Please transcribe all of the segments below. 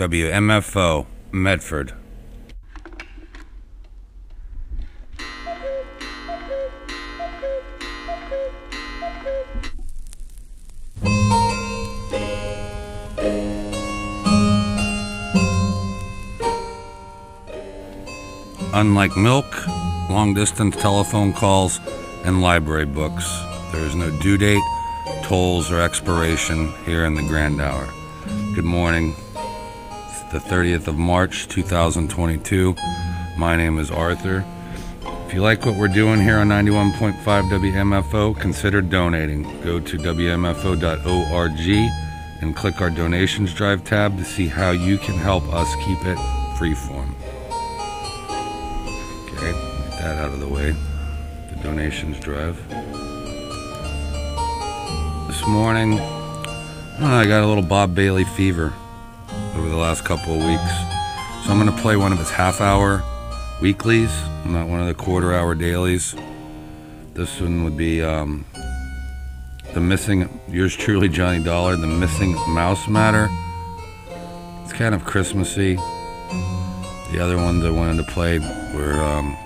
WMFO, Medford. Unlike milk, long-distance telephone calls, and library books, there is no due date, tolls, or expiration here in the Grand Hour. Good morning. It's the 30th of March, 2022. My name is Arthur. If you like what we're doing here on 91.5 WMFO, consider donating. Go to WMFO.org and click our Donations Drive tab to see how you can help us keep it freeform. Okay, get that out of the way. The Donations Drive. This morning, I got a little Bob Bailey fever over the last couple of weeks. So I'm going to play one of his half-hour weeklies, not one of the quarter-hour dailies. This one would be the missing, yours truly, Johnny Dollar, The Missing Mouse Matter. It's kind of Christmassy. The other ones I wanted to play were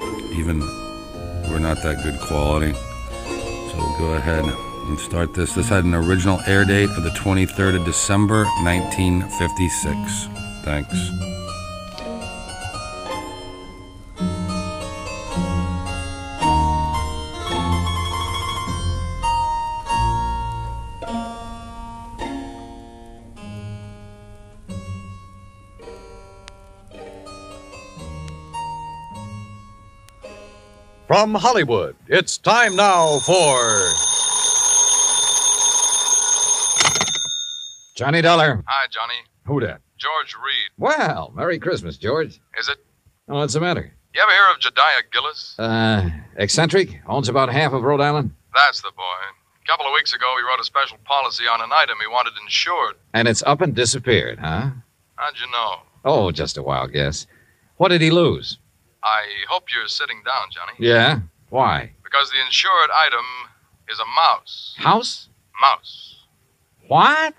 not that good quality. So we'll go ahead and start this. This had an original air date of the 23rd of December, 1956. Thanks. From Hollywood, it's time now for... Johnny Dollar. Hi, Johnny. Who dat? George Reed. Well, Merry Christmas, George. Is it? Oh, what's the matter? You ever hear of Jediah Gillis? Eccentric? Owns about half of Rhode Island? That's the boy. A couple of weeks ago, he wrote a special policy on an item he wanted insured. And it's up and disappeared, huh? How'd you know? Oh, just a wild guess. What did he lose? I hope you're sitting down, Johnny. Yeah? Why? Because the insured item is a mouse. House? Mouse. What?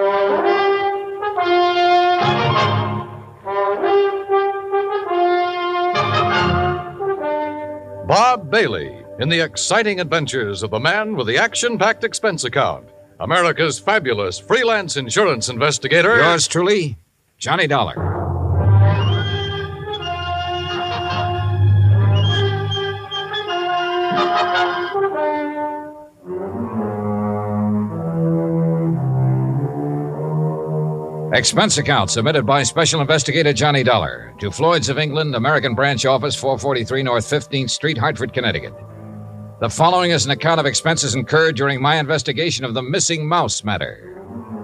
Bob Bailey in the exciting adventures of the man with the action-packed expense account. America's fabulous freelance insurance investigator. Yours truly, Johnny Dollar. Expense account submitted by Special Investigator Johnny Dollar to Floyd's of England, American Branch Office, 443 North 15th Street, Hartford, Connecticut. The following is an account of expenses incurred during my investigation of the missing mouse matter.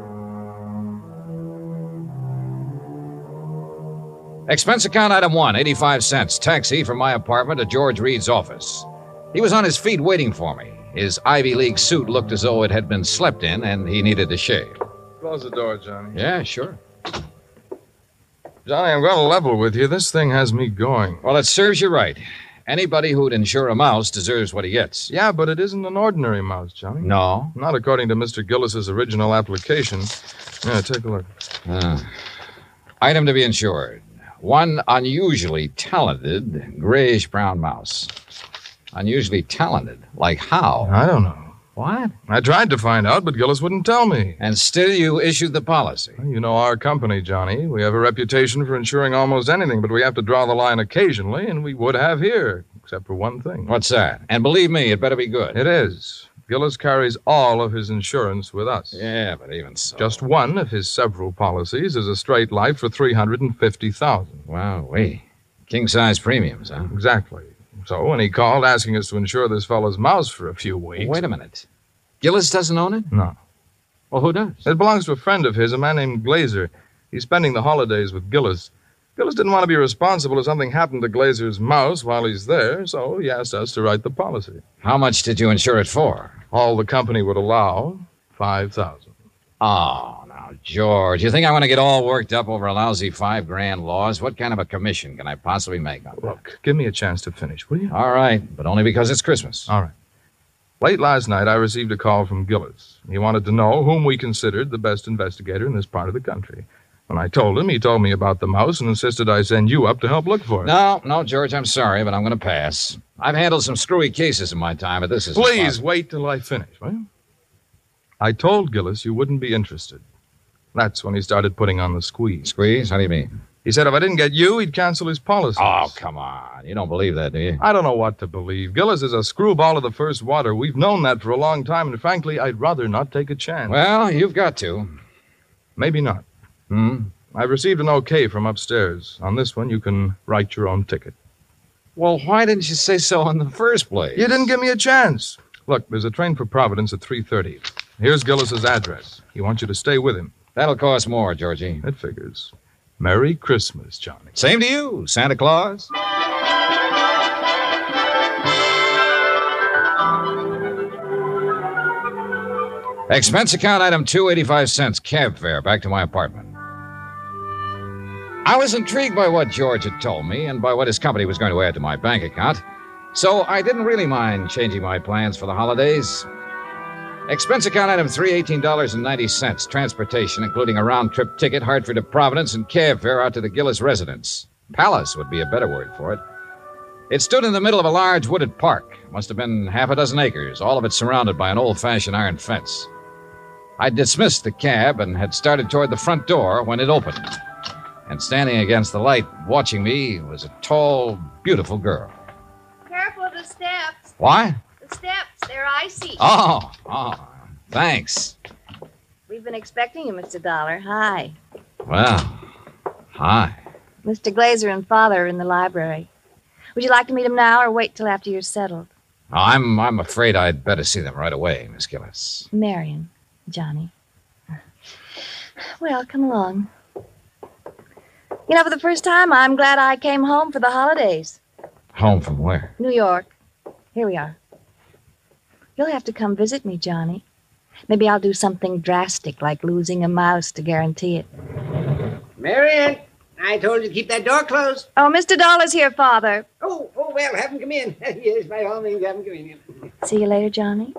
Expense account item 1, 85 cents. Taxi from my apartment to George Reed's office. He was on his feet waiting for me. His Ivy League suit looked as though it had been slept in, and he needed to shave. Close the door, Johnny. Yeah, sure. Johnny, I'm going to level with you. This thing has me going. Well, it serves you right. Anybody who'd insure a mouse deserves what he gets. Yeah, but it isn't an ordinary mouse, Johnny. No? Not according to Mr. Gillis's original application. Yeah, take a look. Item to be insured. One unusually talented grayish-brown mouse. Unusually talented? Like how? I don't know. What? I tried to find out, but Gillis wouldn't tell me. And still you issued the policy. You know our company, Johnny. We have a reputation for insuring almost anything, but we have to draw the line occasionally, and we would have here, except for one thing. What's that? And believe me, it better be good. It is. Gillis carries all of his insurance with us. Yeah, but even so. Just one of his several policies is a straight life for $350,000. Wow-wee. King-size premiums, huh? Exactly. So when he called asking us to insure this fellow's mouse for a few weeks... Wait a minute. Gillis doesn't own it? No. Well, who does? It belongs to a friend of his, a man named Glazer. He's spending the holidays with Gillis. Gillis didn't want to be responsible if something happened to Glazer's mouse while he's there, so he asked us to write the policy. How much did you insure it for? All the company would allow, $5,000. Oh, now, George, you think I want to get all worked up over a lousy $5,000 loss? What kind of a commission can I possibly make on that? Look, give me a chance to finish, will you? All right, but only because it's Christmas. All right. Late last night, I received a call from Gillis. He wanted to know whom we considered the best investigator in this part of the country. When I told him, he told me about the mouse and insisted I send you up to help look for it. No, George, I'm sorry, but I'm going to pass. I've handled some screwy cases in my time, but this is... Please wait till I finish, will you? I told Gillis you wouldn't be interested. That's when he started putting on the squeeze. Squeeze? How do you mean? He said if I didn't get you, he'd cancel his policy. Oh, come on. You don't believe that, do you? I don't know what to believe. Gillis is a screwball of the first water. We've known that for a long time, and frankly, I'd rather not take a chance. Well, you've got to. Maybe not. I've received an okay from upstairs. On this one, you can write your own ticket. Well, why didn't you say so in the first place? You didn't give me a chance. Look, there's a train for Providence at 3:30. Here's Gillis's address. He wants you to stay with him. That'll cost more, Georgie. It figures. Merry Christmas, Johnny. Same to you, Santa Claus. Expense account item 285 cents, cab fare, back to my apartment. I was intrigued by what George had told me and by what his company was going to add to my bank account, so I didn't really mind changing my plans for the holidays. Expense account item 3, $18.90, transportation, including a round-trip ticket, Hartford to Providence, and cab fare out to the Gillis residence. Palace would be a better word for it. It stood in the middle of a large wooded park. Must have been half a dozen acres, all of it surrounded by an old-fashioned iron fence. I dismissed the cab and had started toward the front door when it opened. And standing against the light, watching me, was a tall, beautiful girl. Careful of the steps. Why? The steps, they're icy. Oh, thanks. We've been expecting you, Mr. Dollar. Hi. Well, hi. Mr. Glazer and Father are in the library. Would you like to meet them now or wait till after you're settled? I'm afraid I'd better see them right away, Miss Gillis. Marion, Johnny. Well, come along. You know, for the first time, I'm glad I came home for the holidays. Home from where? New York. Here we are. You'll have to come visit me, Johnny. Maybe I'll do something drastic, like losing a mouse to guarantee it. Marion, I told you to keep that door closed. Oh, Mr. Dollar's here, Father. Oh, well, have him come in. Yes, by all means, have him come in. See you later, Johnny.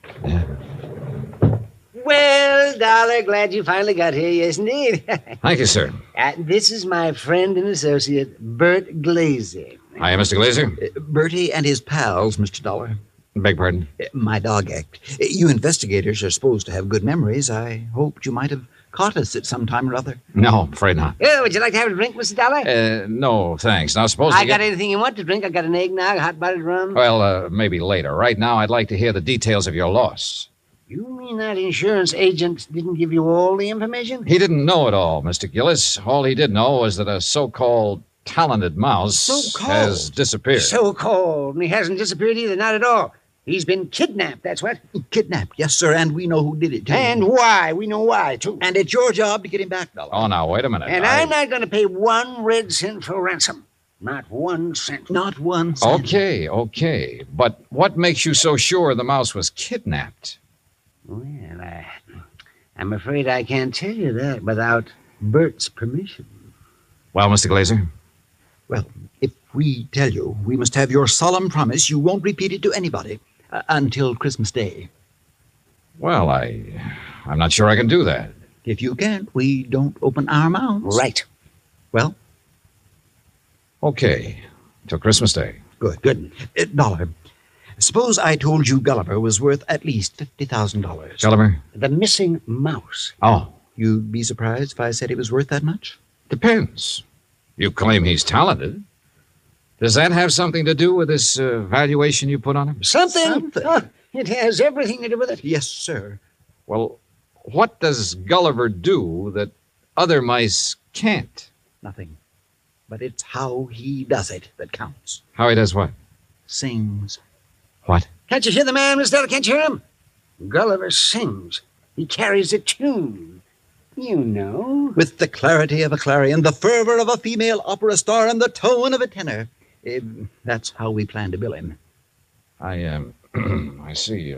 Well, Dollar, glad you finally got here, yes, indeed. Thank you, sir. This is my friend and associate, Bert Glazer. Hi, Mr. Glazer. Bertie and his pals, Mr. Dollar. Beg pardon? My dog act. You investigators are supposed to have good memories. I hoped you might have caught us at some time or other. No, afraid not. Oh, would you like to have a drink, Mr. Dollar? No, thanks. Now, suppose I got anything you want to drink. I got an eggnog, hot buttered rum. Well, maybe later. Right now, I'd like to hear the details of your loss. You mean that insurance agent didn't give you all the information? He didn't know it all, Mr. Gillis. All he did know was that a so-called talented mouse has disappeared. So-called. And he hasn't disappeared either, not at all. He's been kidnapped, that's what. Kidnapped, yes, sir, and we know who did it, too. And why. We know why, too. And it's your job to get him back, Dollar. Oh, now, wait a minute. And I'm not going to pay 1 red cent for ransom. Not 1 cent. Not 1 cent. Okay. But what makes you so sure the mouse was kidnapped? Well, I'm afraid I can't tell you that without Bert's permission. Well, Mr. Glazer? Well, if we tell you, we must have your solemn promise you won't repeat it to anybody until Christmas Day. Well, I'm not sure I can do that. If you can't, we don't open our mouths. Right. Well? Okay. Till Christmas Day. Good. Dollar, suppose I told you Gulliver was worth at least $50,000. Gulliver? The missing mouse. Oh. You'd be surprised if I said he was worth that much? Depends. You claim he's talented. Does that have something to do with this valuation you put on him? Something. Oh, it has everything to do with it. Yes, sir. Well, what does Gulliver do that other mice can't? Nothing. But it's how he does it that counts. How he does what? Sings. What? Can't you hear the man, Miss Della? Can't you hear him? Gulliver sings. He carries a tune. You know. With the clarity of a clarion, the fervor of a female opera star, and the tone of a tenor. That's how we plan to bill him. I see.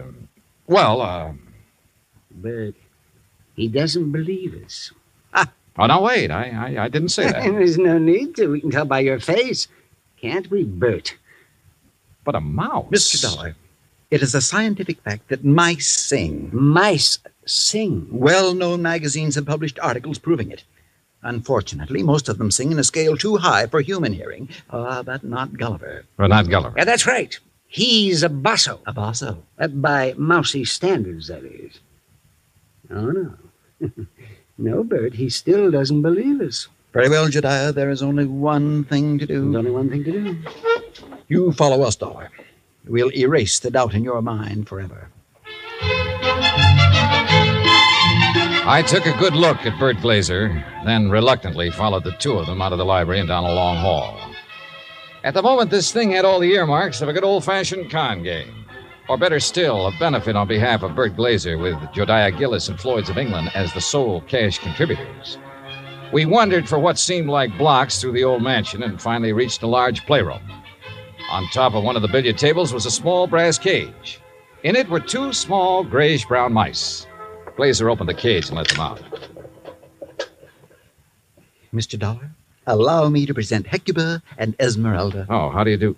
But he doesn't believe us. Oh, no, wait. I didn't say that. There's no need to. We can tell by your face. Can't we, Bert? But a mouse. Mr. Dollar, it is a scientific fact that mice sing. Mice sing. Well-known magazines have published articles proving it. Unfortunately, most of them sing in a scale too high for human hearing. But not Gulliver. Well, not Gulliver. Yeah, that's right. He's a basso. A basso. By mousy standards, that is. Oh, no. No, Bert, he still doesn't believe us. Very well, Jediah, there is only one thing to There's do. only one thing to do. You follow us, Dollar. We'll erase the doubt in your mind forever. I took a good look at Bert Glazer, then reluctantly followed the two of them out of the library and down a long hall. At the moment, this thing had all the earmarks of a good old-fashioned con game. Or better still, a benefit on behalf of Bert Glazer with Jodiah Gillis and Floyd's of England as the sole cash contributors. We wandered for what seemed like blocks through the old mansion and finally reached a large playroom. On top of one of the billiard tables was a small brass cage. In it were two small grayish-brown mice. Glazer opened the cage and let them out. Mr. Dollar, allow me to present Hecuba and Esmeralda. Oh, how do you do?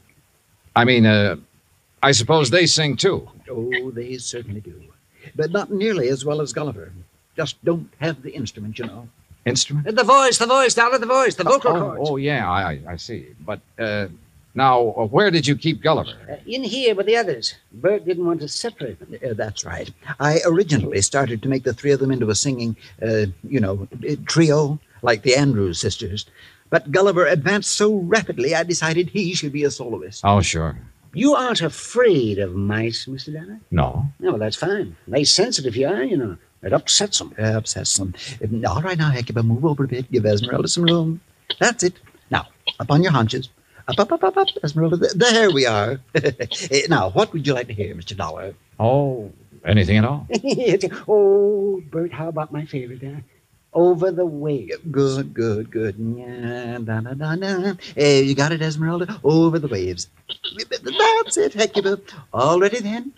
I suppose they sing too. Oh, they certainly do. But not nearly as well as Gulliver. Just don't have the instrument, you know. Instrument? The voice, Dollar, the voice, the vocal cords. Oh, yeah, I see. But, now, where did you keep Gulliver? In here with the others. Bert didn't want to separate them. That's right. I originally started to make the three of them into a singing, trio, like the Andrews sisters. But Gulliver advanced so rapidly, I decided he should be a soloist. Oh, sure. You aren't afraid of mice, Mr. Dollar? No. No, well, that's fine. They sense it if you are, you know. It upsets them. Upsets them. All right, now, Hecuba, move over a bit. Give Esmeralda some room. That's it. Now, up on your haunches. Up, Esmeralda. There we are. Now, what would you like to hear, Mr. Dollar? Oh, anything at all? Oh, Bert, how about my favorite, Over the Waves. Good. Yeah, da. You got it, Esmeralda? Over the waves. That's it, Hecuba. All ready then?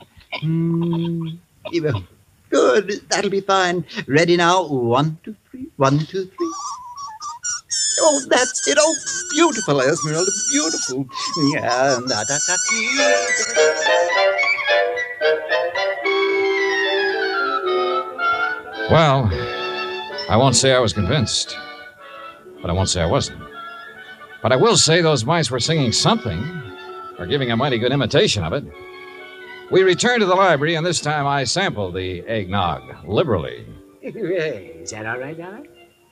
Good. That'll be fine. Ready now? 1, 2, 3. 1, 2, 3. Oh, that's it. Oh, beautiful, Esmeralda. Beautiful. Yeah, da. Well, I won't say I was convinced, but I won't say I wasn't. But I will say those mice were singing something, or giving a mighty good imitation of it. We returned to the library, and this time I sampled the eggnog liberally. Is that all right, Dollar?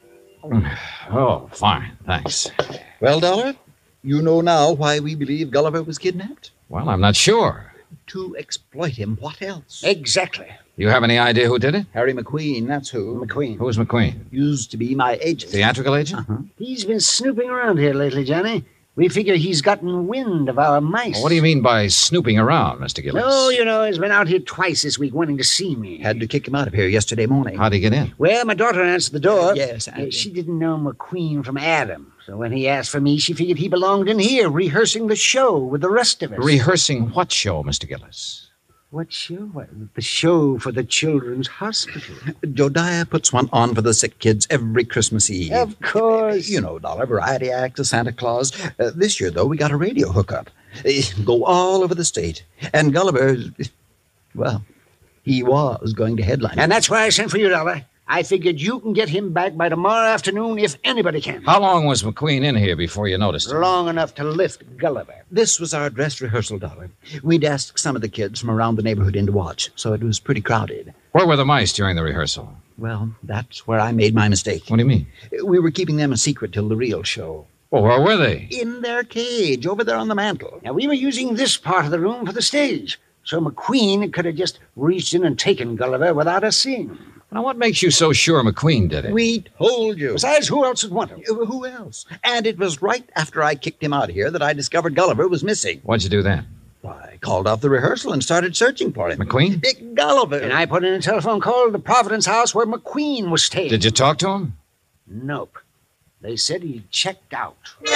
Oh, fine, thanks. Well, Dollar, you know now why we believe Gulliver was kidnapped? Well, I'm not sure. To exploit him. What else? Exactly. You have any idea who did it? Harry McQueen, that's who. McQueen. Who's McQueen? Used to be my agent. Theatrical agent? Uh-huh. He's been snooping around here lately, Johnny. We figure he's gotten wind of our mice. Well, what do you mean by snooping around, Mr. Gillis? No, you know, he's been out here twice this week wanting to see me. Had to kick him out of here yesterday morning. How'd he get in? Well, my daughter answered the door. Yes, She didn't know McQueen from Adam. So when he asked for me, she figured he belonged in here, rehearsing the show with the rest of us. Rehearsing what show, Mr. Gillis? What show? The show for the Children's Hospital. Jodiah puts one on for the sick kids every Christmas Eve. Of course. You know, Dollar, variety act, a Santa Claus. This year, though, we got a radio hookup. Go all over the state. And Gulliver, well, he was going to headline. And that's why I sent for you, Dollar. I figured you can get him back by tomorrow afternoon if anybody can. How long was McQueen in here before you noticed him? Long enough to lift Gulliver. This was our dress rehearsal, Dollar. We'd asked some of the kids from around the neighborhood in to watch, so it was pretty crowded. Where were the mice during the rehearsal? Well, that's where I made my mistake. What do you mean? We were keeping them a secret till the real show. Well, where were they? In their cage, over there on the mantel. Now, we were using this part of the room for the stage, so McQueen could have just reached in and taken Gulliver without us seeing him. Now, what makes you so sure McQueen did it? We told you. Besides, who else would want him? Who else? And it was right after I kicked him out of here that I discovered Gulliver was missing. What'd you do then? I called off the rehearsal and started searching for him. McQueen? Big Gulliver. And I put in a telephone call to the Providence house where McQueen was staying. Did you talk to him? Nope. They said he checked out.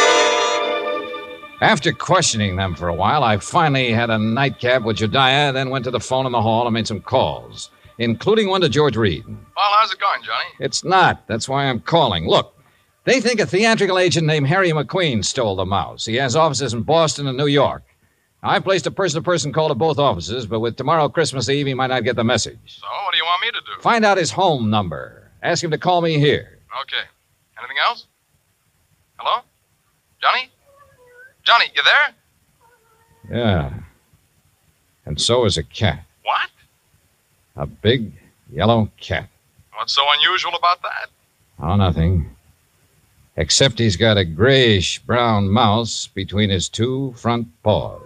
After questioning them for a while, I finally had a nightcap with Jodiah, then went to the phone in the hall and made some calls, including one to George Reed. Well, how's it going, Johnny? It's not. That's why I'm calling. Look, they think a theatrical agent named Harry McQueen stole the mouse. He has offices in Boston and New York. I've placed a person-to-person call to both offices, but with tomorrow Christmas Eve, he might not get the message. So, what do you want me to do? Find out his home number. Ask him to call me here. Okay. Anything else? Hello? Johnny? Johnny, you there? Yeah. And so is a cat. What? A big yellow cat. What's so unusual about that? Oh, nothing. Except he's got a grayish-brown mouse between his two front paws.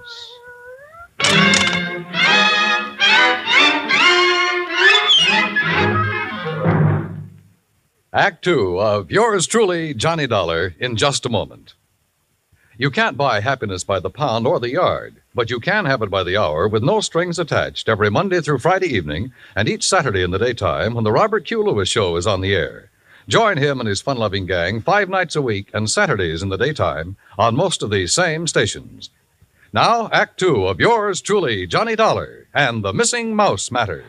Act Two of Yours Truly, Johnny Dollar, in just a moment. You can't buy happiness by the pound or the yard, but you can have it by the hour with no strings attached every Monday through Friday evening and each Saturday in the daytime when the Robert Q. Lewis Show is on the air. Join him and his fun-loving gang 5 nights a week and Saturdays in the daytime on most of these same stations. Now, Act Two of Yours Truly, Johnny Dollar, and the Missing Mouse Matter.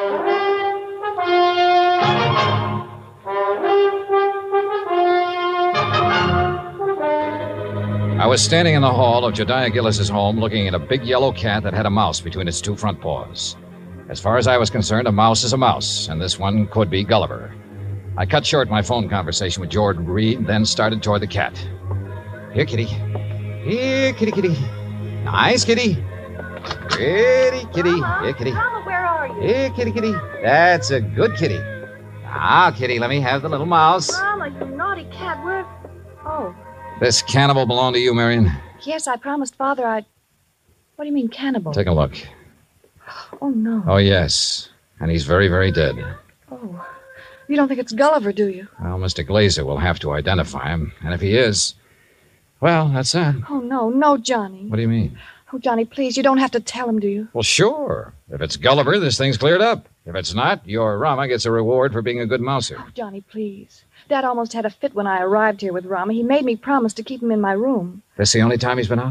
I was standing in the hall of Jediah Gillis's home looking at a big yellow cat that had a mouse between its two front paws. As far as I was concerned, a mouse is a mouse, and this one could be Gulliver. I cut short my phone conversation with Jordan Reed, then started toward the cat. Here, kitty. Here, kitty, kitty. Nice, kitty. Pretty kitty. Mama, Here, kitty. Mama, where are you? Here, kitty, kitty. That's a good kitty. Now, kitty, let me have the little mouse. Mama, you naughty cat, where... Oh, This cannibal belonged to you, Marion? yes, I promised Father I'd... What do you mean, cannibal? Take a look. Oh, no. Oh, yes. And he's very, very dead. Oh, you don't think it's Gulliver, do you? Well, Mr. Glazer will have to identify him. And if he is, well, that's that. Oh, no, Johnny. What do you mean? Oh, Johnny, please, you don't have to tell him, do you? Well, sure. If it's Gulliver, this thing's cleared up. If it's not, your Rama gets a reward for being a good mouser. Oh, Johnny, please. Dad almost had a fit when I arrived here with Rama. He made me promise to keep him in my room. This the only time he's been out?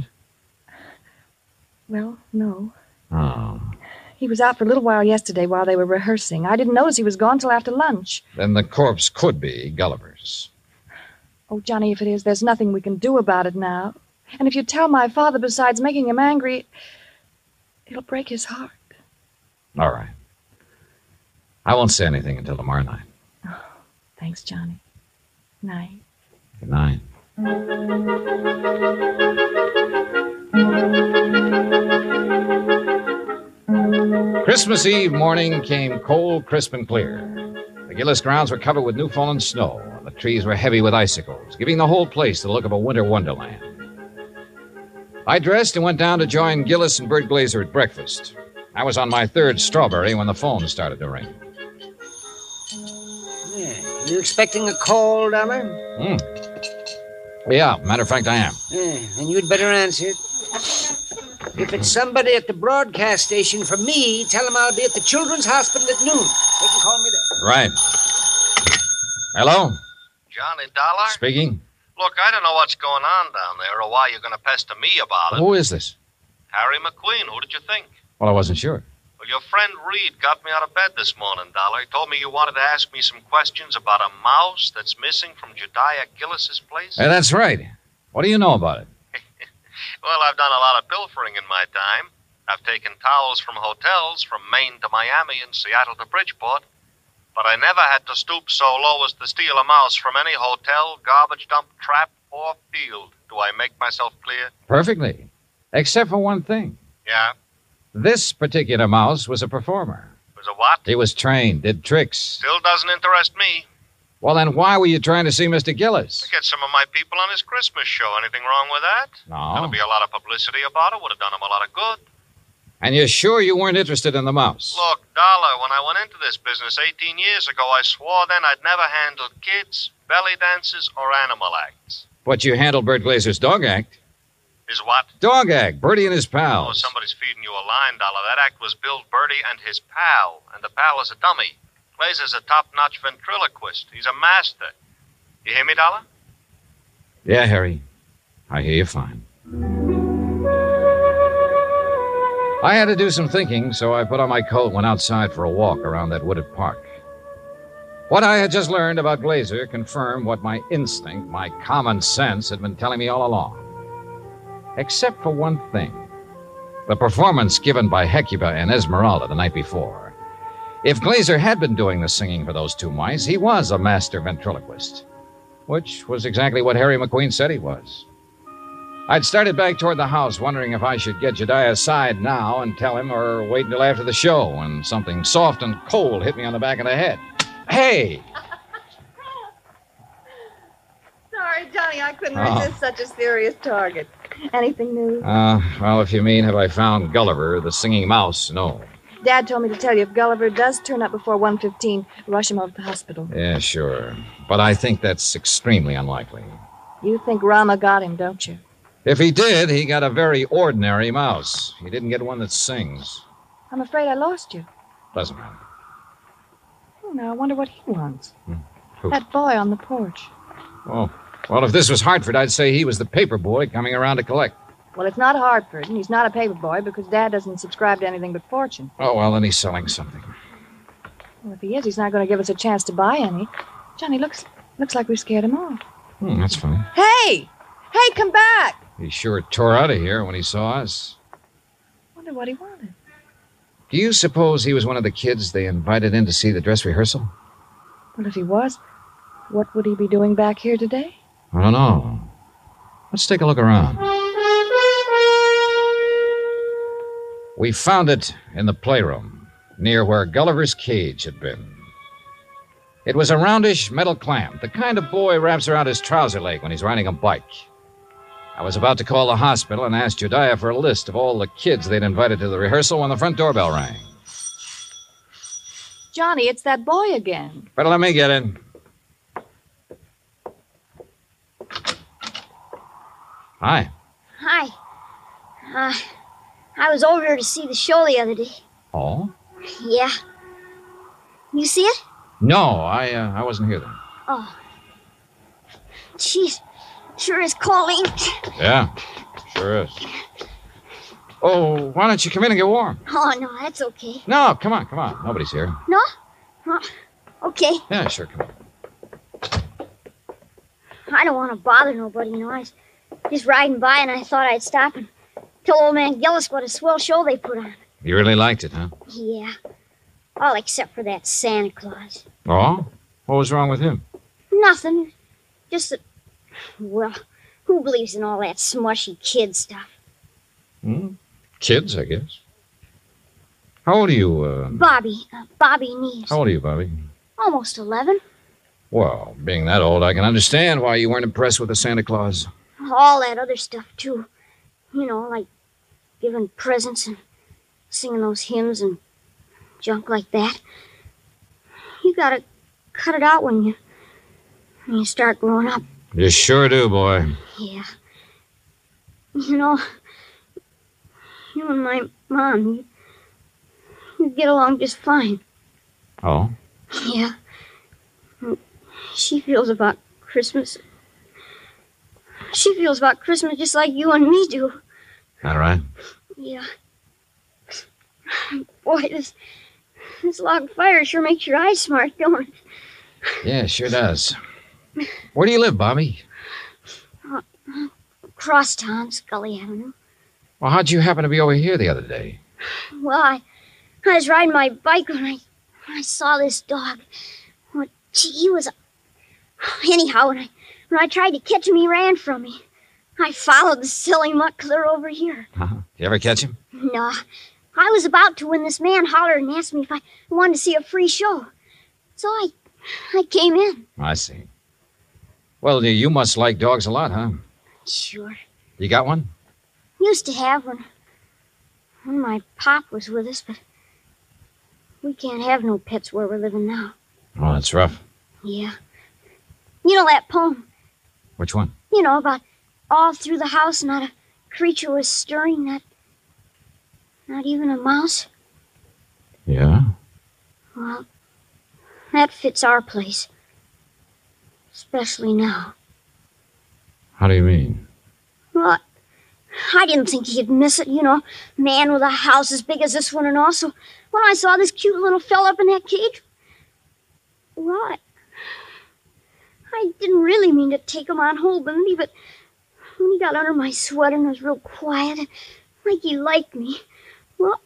Well, no. Oh. He was out for a little while yesterday while they were rehearsing. I didn't notice he was gone till after lunch. Then the corpse could be Gulliver's. Oh, Johnny, if it is, there's nothing we can do about it now. And if you tell my father, besides making him angry, it'll break his heart. All right. I won't say anything until tomorrow night. Thanks, Johnny. Night. Good night. Christmas Eve morning came cold, crisp, and clear. The Gillis grounds were covered with new fallen snow, and the trees were heavy with icicles, giving the whole place the look of a winter wonderland. I dressed and went down to join Gillis and Bert Glazer at breakfast. I was on my third strawberry when the phone started to ring. Yeah. You expecting a call, Dollar? Yeah, matter of fact, I am. Yeah, and you'd better answer it. If it's somebody at the broadcast station for me, tell them I'll be at the Children's Hospital at noon. They can call me there. Right. Hello? Johnny Dollar? Speaking? Look, I don't know what's going on down there or why you're going to pester me about it. Who is this? Harry McQueen, who did you think? Well, I wasn't sure. Well, your friend Reed got me out of bed this morning, Dollar. He told me you wanted to ask me some questions about a mouse that's missing from Jediah Gillis's place. Hey, that's right. What do you know about it? Well, I've done a lot of pilfering in my time. I've taken towels from hotels from Maine to Miami and Seattle to Bridgeport. But I never had to stoop so low as to steal a mouse from any hotel, garbage dump, trap, or field. Do I make myself clear? Perfectly. Except for one thing. Yeah? This particular mouse was a performer. Was a what? He was trained, did tricks. Still doesn't interest me. Well, then why were you trying to see Mr. Gillis? To get some of my people on his Christmas show. Anything wrong with that? No. There'll be a lot of publicity about it. Would have done him a lot of good. And you're sure you weren't interested in the mouse? Look, Dollar, when I went into this business 18 years ago, I swore then I'd never handled kids, belly dances, or animal acts. But you handled Bert Glazer's dog act. Is what? Dog act. Bertie and his Oh, pals. somebody's feeding you a line, Dollar. That act was Bill Bertie and his pal, and the pal is a dummy. Glazer's a top-notch ventriloquist. He's a master. You hear me, Dollar? Yeah, Harry. I hear you fine. I had to do some thinking, so I put on my coat and went outside for a walk around that wooded park. What I had just learned about Glazer confirmed what my instinct, my common sense, had been telling me all along. Except for one thing. The performance given by Hecuba and Esmeralda the night before. If Glazer had been doing the singing for those two mice, he was a master ventriloquist. which was exactly what Harry McQueen said he was. I'd started back toward the house, wondering if I should get Jediah aside now and tell him or wait until after the show, when something soft and cold hit me on the back of the head. Hey! Sorry, Johnny, I couldn't resist such a serious target. Anything new? Well, if you mean have I found Gulliver, the singing mouse, no. Dad told me to tell you if Gulliver does turn up before 1:15, rush him over to the hospital. Yeah, sure. But I think that's extremely unlikely. You think Rama got him, don't you? If he did, he got a very ordinary mouse. He didn't get one that sings. I'm afraid I lost you. Doesn't matter. Oh, now I wonder what he wants. Who? That boy on the porch. Oh, well, if this was Hartford, I'd say he was the paper boy coming around to collect. Well, it's not Hartford, and he's not a paper boy because Dad doesn't subscribe to anything but Fortune. Oh, well, then he's selling something. Well, if he is, he's not going to give us a chance to buy any. Johnny, looks like we scared him off. That's funny. Hey! Hey, come back! He sure tore out of here when he saw us. Wonder what he wanted. Do you suppose he was one of the kids they invited in to see the dress rehearsal? Well, if he was, what would he be doing back here today? I don't know. Let's take a look around. We found it in the playroom, near where Gulliver's cage had been. It was a roundish metal clamp, the kind a boy wraps around his trouser leg when he's riding a bike. I was about to call the hospital and ask Jediah for a list of all the kids they'd invited to the rehearsal when the front doorbell rang. Johnny, it's that boy again. Better let me get in. Hi. Hi. I was over here to see the show the other day. Oh? Yeah. You see it? No, I wasn't here then. Oh. Jeez, sure is calling. Yeah, sure is. Oh, why don't you come in and get warm? Oh, no, that's okay. No, come on. Nobody's here. No? Oh, okay. Yeah, sure, come on. I don't want to bother nobody, you know. I was just riding by and I thought I'd stop and tell old man Gillis what a swell show they put on. You really liked it, huh? Yeah. All except for that Santa Claus. Oh? What was wrong with him? Nothing. Just that, well, who believes in all that smushy kid stuff? Kids, I guess. How old are you, Bobby Neves. How old are you, Bobby? Almost 11. Well, being that old, I can understand why you weren't impressed with the Santa Claus. All that other stuff, too. You know, like giving presents and singing those hymns and junk like that. You gotta cut it out when you start growing up. You sure do, boy. Yeah. You know, you and my mom, you get along just fine. Oh? Yeah. She feels about Christmas. She feels about Christmas just like you and me do. All right. Yeah. Boy, this log fire sure makes your eyes smart, don't it? Yeah, it sure does. Where do you live, Bobby? Crosstown, Scully Avenue. Well, how'd you happen to be over here the other day? Well, I was riding my bike when I saw this dog. Well, gee, he was... Anyhow, when I tried to catch him, he ran from me. I followed the silly mutt clear over here. Did you ever catch him? No. I was about to when this man hollered and asked me if I wanted to see a free show. So I came in. I see. Well, you must like dogs a lot, huh? Sure. You got one? Used to have one when my pop was with us, but we can't have no pets where we're living now. Oh, that's rough. Yeah. You know that poem? Which one? You know, about all through the house not a creature was stirring, not even a mouse? Yeah? Well, that fits our place. Especially now. How do you mean? Well, I didn't think he'd miss it, you know. Man with a house as big as this one and all. So when I saw this cute little fella up in that cage, well, I didn't really mean to take him on hold with me, but when he got under my sweater and was real quiet, like he liked me, well,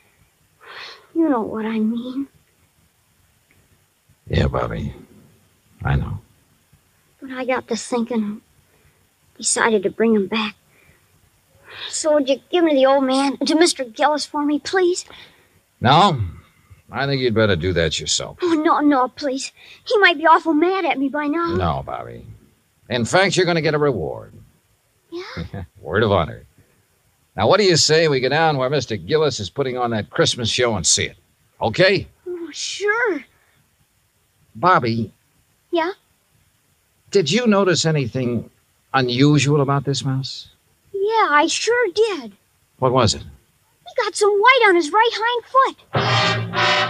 you know what I mean. Yeah, Bobby. I know. But I got to thinking and decided to bring him back. So would you give me the old man to Mr. Gillis for me, please? No, I think you'd better do that yourself. Oh, no, please. He might be awful mad at me by now. No, Bobby. In fact, you're going to get a reward. Yeah? Word of honor. Now, what do you say we go down where Mr. Gillis is putting on that Christmas show and see it? Okay? Oh, sure. Bobby. Yeah? Did you notice anything unusual about this mouse? Yeah, I sure did. What was it? He got some white on his right hind foot.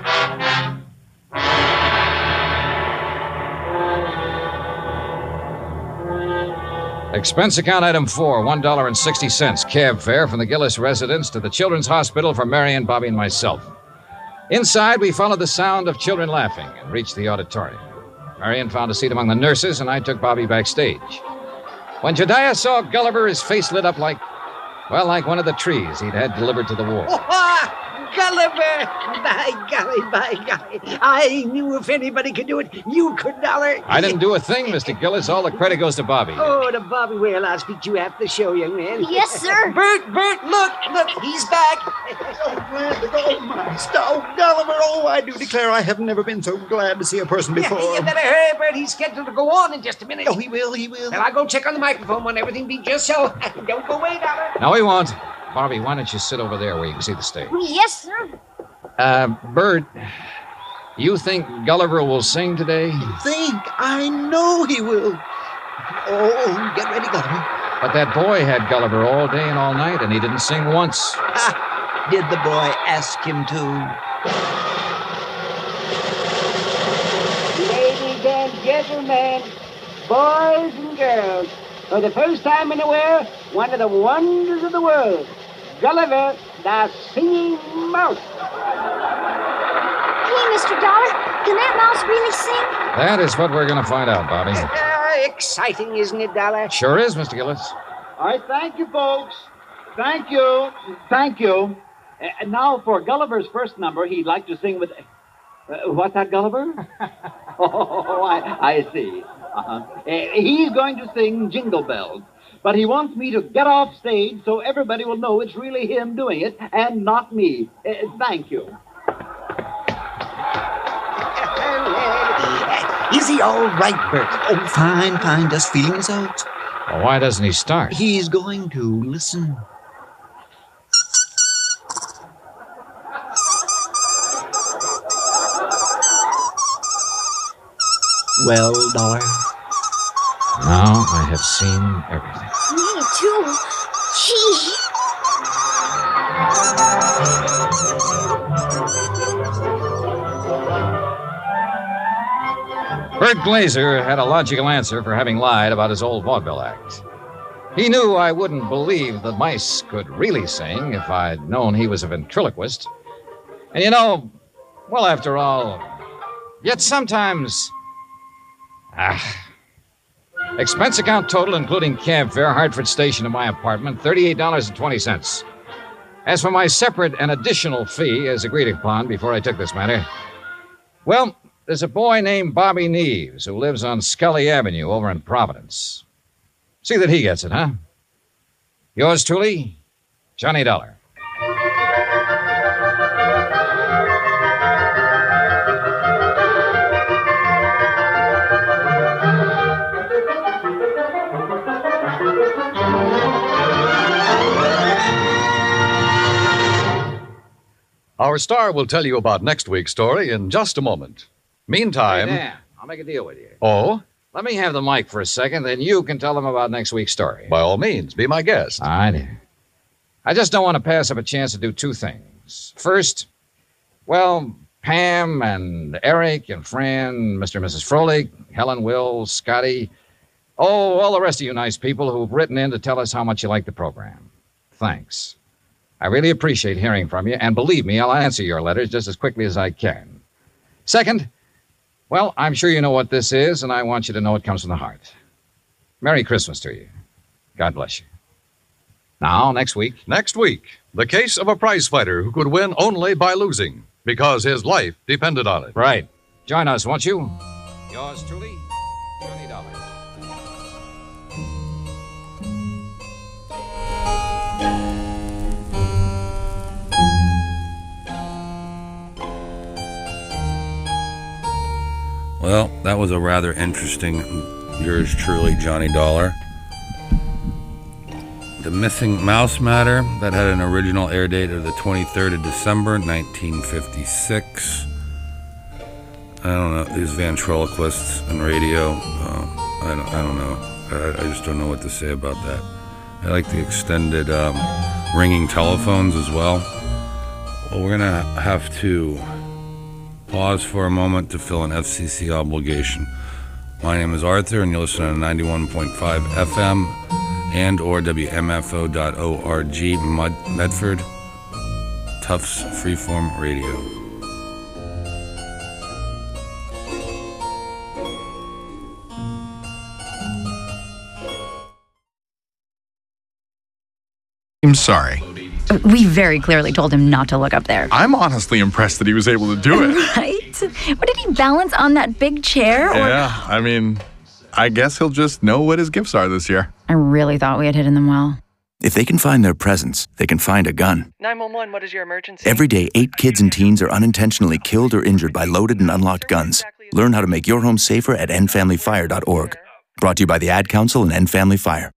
Expense account item 4, $1.60. Cab fare from the Gillis residence to the Children's Hospital for Marion, Bobby, and myself. Inside, we followed the sound of children laughing and reached the auditorium. Marion found a seat among the nurses, and I took Bobby backstage. When Jediah saw Gulliver, his face lit up like one of the trees he'd had delivered to the war. Gulliver! By golly. I knew if anybody could do it, you could, Dollar. I didn't do a thing, Mr. Gillis. All the credit goes to Bobby. Oh, to Bobby. Well, I'll speak to you after the show, young man. Yes, sir. Bert, look, he's back. Glad to go, Master. Oh, Gulliver, I do declare I have never been so glad to see a person before. You better hurry, Bert. He's scheduled to go on in just a minute. Oh, he will. Well, I'll go check on the microphone when everything be just so. Don't go away, Dollar. No, he won't. Bobby, why don't you sit over there where you can see the stage? Yes, sir. Bert, you think Gulliver will sing today? I know he will. Oh, get ready, Gulliver. But that boy had Gulliver all day and all night, and he didn't sing once. Did the boy ask him to? Ladies and gentlemen, boys and girls, for the first time in the world, one of the wonders of the world, Gulliver, the Singing Mouse. Hey, Mr. Dollar, can that mouse really sing? That is what we're going to find out, Bobby. Exciting, isn't it, Dollar? Sure is, Mr. Gillis. All right, thank you, folks. Thank you. And now for Gulliver's first number, he'd like to sing with... what's that, Gulliver? I see. He's going to sing Jingle Bells. But he wants me to get off stage so everybody will know it's really him doing it and not me. Thank you. Is he all right, Bert? Oh, fine. Just feeling his out. Well, why doesn't he start? He's going to. Listen. Well, Dollar. Now I have seen everything. Me too. Gee. Bert Glazer had a logical answer for having lied about his old vaudeville act. He knew I wouldn't believe the mice could really sing if I'd known he was a ventriloquist. And well, after all, yet sometimes... Expense account total, including cab fare, Hartford Station to my apartment, $38.20. As for my separate and additional fee, as agreed upon before I took this matter, well, there's a boy named Bobby Neves who lives on Scully Avenue over in Providence. See that he gets it, huh? Yours truly, Johnny Dollar. Our star will tell you about next week's story in just a moment. Meantime... Hey, Dan, I'll make a deal with you. Oh? Let me have the mic for a second, then you can tell them about next week's story. By all means, be my guest. All right. I just don't want to pass up a chance to do two things. First, well, Pam and Eric and Fran, Mr. and Mrs. Froelich, Helen, Will, Scotty, all the rest of you nice people who've written in to tell us how much you like the program. Thanks. I really appreciate hearing from you, and believe me, I'll answer your letters just as quickly as I can. Second, well, I'm sure you know what this is, and I want you to know it comes from the heart. Merry Christmas to you. God bless you. Now, next week, the case of a prize fighter who could win only by losing, because his life depended on it. Right. Join us, won't you? Yours truly, Johnny Dollar. Well, that was a rather interesting Yours Truly, Johnny Dollar. The Missing Mouse Matter, that had an original air date of the 23rd of December, 1956. I don't know, these ventriloquists on radio, I don't know. I just don't know what to say about that. I like the extended ringing telephones as well. Well, we're going to have to pause for a moment to fill an FCC obligation. My name is Arthur, and you're listening to 91.5 FM and or WMFO.org, Medford, Tufts Freeform Radio. I'm sorry. We very clearly told him not to look up there. I'm honestly impressed that he was able to do it. Right? What, did he balance on that big chair? Yeah, I mean, I guess he'll just know what his gifts are this year. I really thought we had hidden them well. If they can find their presents, they can find a gun. 911, what is your emergency? Every day, 8 kids and teens are unintentionally killed or injured by loaded and unlocked guns. Learn how to make your home safer at endfamilyfire.org. Brought to you by the Ad Council and End Family Fire.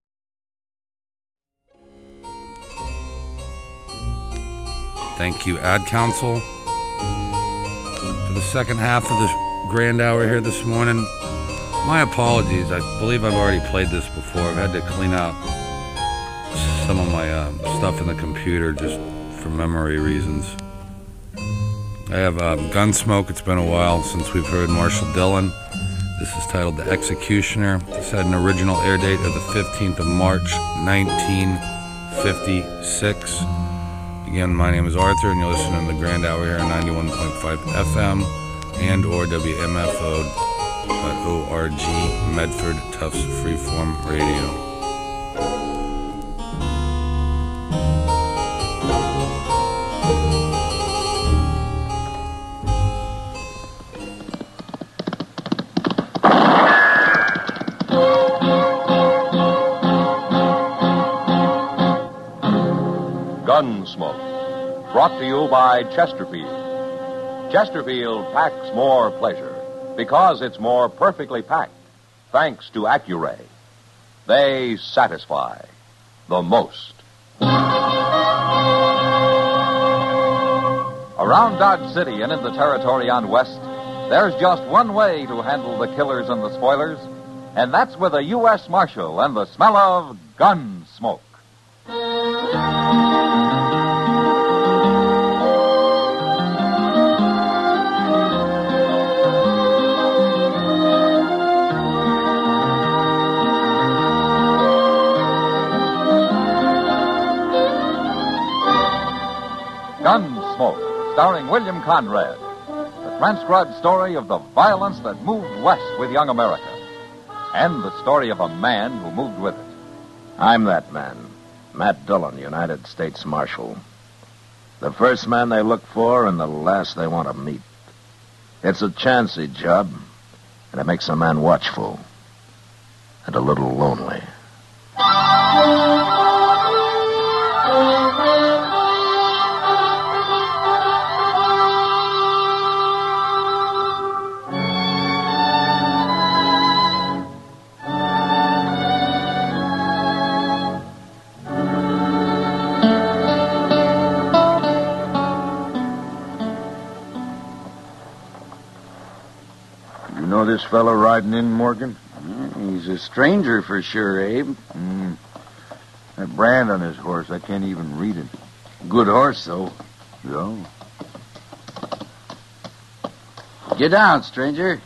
Thank you, Ad Council. For the second half of this grand hour here this morning, my apologies. I believe I've already played this before. I've had to clean out some of my stuff in the computer just for memory reasons. I have Gunsmoke. It's been a while since we've heard Marshall Dillon. This is titled The Executioner. This had an original air date of the 15th of March, 1956. Again, my name is Arthur, and you're listening to the Grand Hour here on 91.5 FM and or WMFO.org, Medford, Tufts Freeform Radio. Gunsmoke, brought to you by Chesterfield. Chesterfield packs more pleasure because it's more perfectly packed, thanks to Accuray. They satisfy the most. Around Dodge City and in the territory on West, there's just one way to handle the killers and the spoilers, and that's with a U.S. Marshal and the smell of Gunsmoke. Gunsmoke, starring William Conrad. The transcribed story of the violence that moved west with young America. And the story of a man who moved with it. I'm that man, Matt Dillon, United States Marshal. The first man they look for and the last they want to meet. It's a chancy job, and it makes a man watchful and a little lonely. This fellow riding in, Morgan? He's a stranger for sure, Abe. That brand on his horse, I can't even read it. Good horse, though. Yeah. Get down, stranger.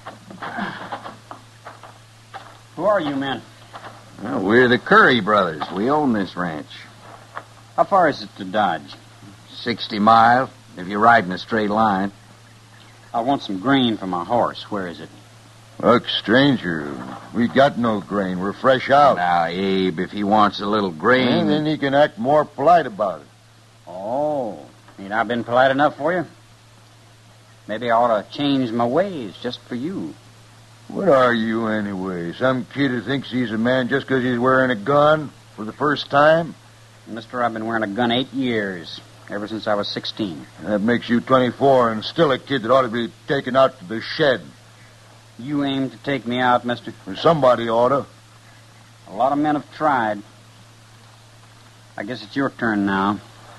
Who are you men? Well, we're the Curry brothers. We own this ranch. How far is it to Dodge? 60 miles, if you ride in a straight line. I want some grain for my horse. Where is it? Look, stranger, we got no grain. We're fresh out. Now, Abe, if he wants a little grain... And then he can act more polite about it. Oh, ain't I been polite enough for you? Maybe I ought to change my ways just for you. What are you, anyway? Some kid who thinks he's a man just 'cause he's wearing a gun for the first time? Mister, I've been wearing a gun 8 years, ever since I was 16. That makes you 24 and still a kid that ought to be taken out to the shed. You aim to take me out, mister? Or somebody ought to. A lot of men have tried. I guess it's your turn now.